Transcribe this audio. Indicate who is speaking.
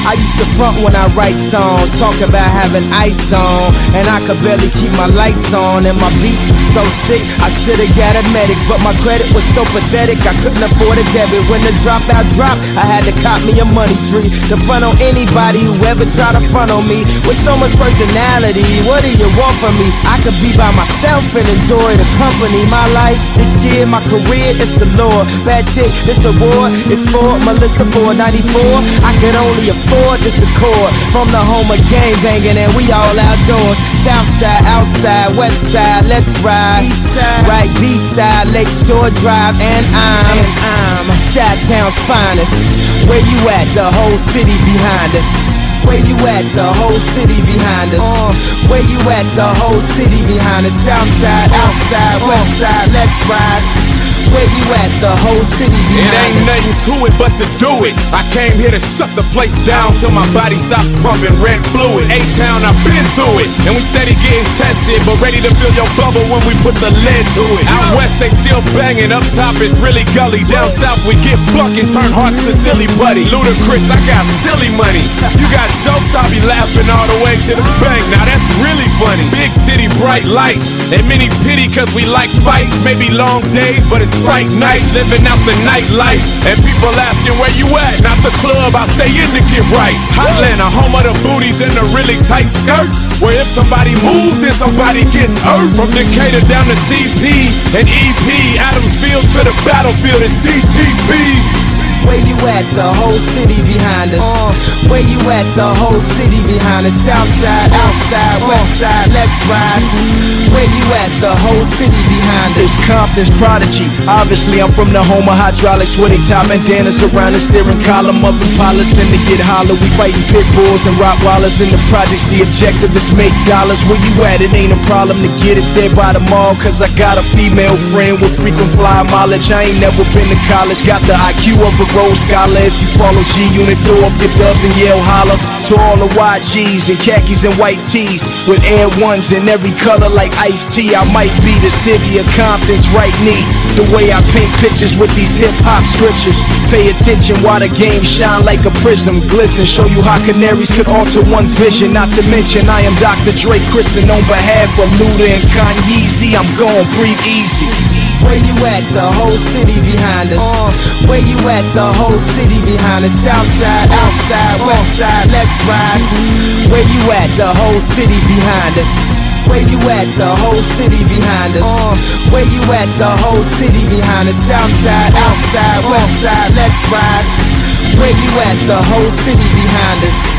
Speaker 1: I used to front when I write songs, talk about having ice on, and I could barely keep my lights on, and my beats was so sick, I should've got a medic, but my credit was so pathetic, I couldn't afford a debit. When the dropout dropped, I had to cop me a money tree to front on anybody who ever try to front on me. With so much personality, what do you want from me? I could be by myself and enjoy the company. My life, this year, my career, it's the Lord. Bad chick, this award, it's for Melissa 494. I could only afford this Accord. From the home of gang banging and we all outdoors. South side, outside, west side, let's ride. East side, right, B-side, Lakeshore Drive, and I'm Chi-Town's finest. Where you at? The whole city behind us. Where you at? The whole city behind us. Where you at? The whole city behind us. South side, outside, west side, let's ride. Where you at? The whole city behind us.
Speaker 2: It ain't nothing to it but to do it. I came here to shut the place down till my body stops pumping red fluid. A-Town, I've been through it, and we steady getting tested, but ready to fill your bubble when we put the lead to it. Out west they still banging, up top it's really gully. Down south we get buck and turn hearts to silly putty. Ludacris, I got silly money. You got jokes, I'll be laughing all the way to the bank. Now that's really funny. Big city, bright lights, and many pity cause we like fights. Maybe long days, but it's bright nights, living out the nightlife. And people asking where you at, not the club, I stay in to get right. Hotlanta, home of the booties and the really tight skirts, where if somebody moves, then somebody gets hurt. From Decatur down to CP and EP, Adamsville to the battlefield, it's DTP.
Speaker 1: Where you at? The whole city behind us. Where you at? The whole city behind us. South side, outside, west side, let's ride. Where you at? The whole city behind us.
Speaker 3: It's Compton's prodigy. Obviously I'm from the home of hydraulics, where they tie bandanas around the steering column of Impalas and to get hollow. We fighting pit bulls and Rottweilers in the projects. The objective is make dollars. Where you at? It ain't a problem to get it there by the mall, cause I got a female friend with frequent flyer mileage. I ain't never been to college, got the IQ of a Rhodes Scholar. If you follow G-Unit, throw up your dubs and yell holler. To all the YGs and khakis and white tees with Air Ones in every color like iced tea. I might be the city of Compton's right knee. The way I paint pictures with these hip-hop scriptures. Pay attention while the game shine like a prism. Glisten, show you how canaries could alter one's vision. Not to mention I am Dr. Dre Christen on behalf of Luda and Kanye. I'm gon' breathe easy.
Speaker 1: Where you at? The whole city behind us. Where you at? The whole city behind us. South side, outside, west side, let's ride. Where you at? The whole city behind us. Where you at? The whole city behind us. Where you at? The whole city behind us. South side, outside, west side, let's ride. Where you at? The whole city behind us.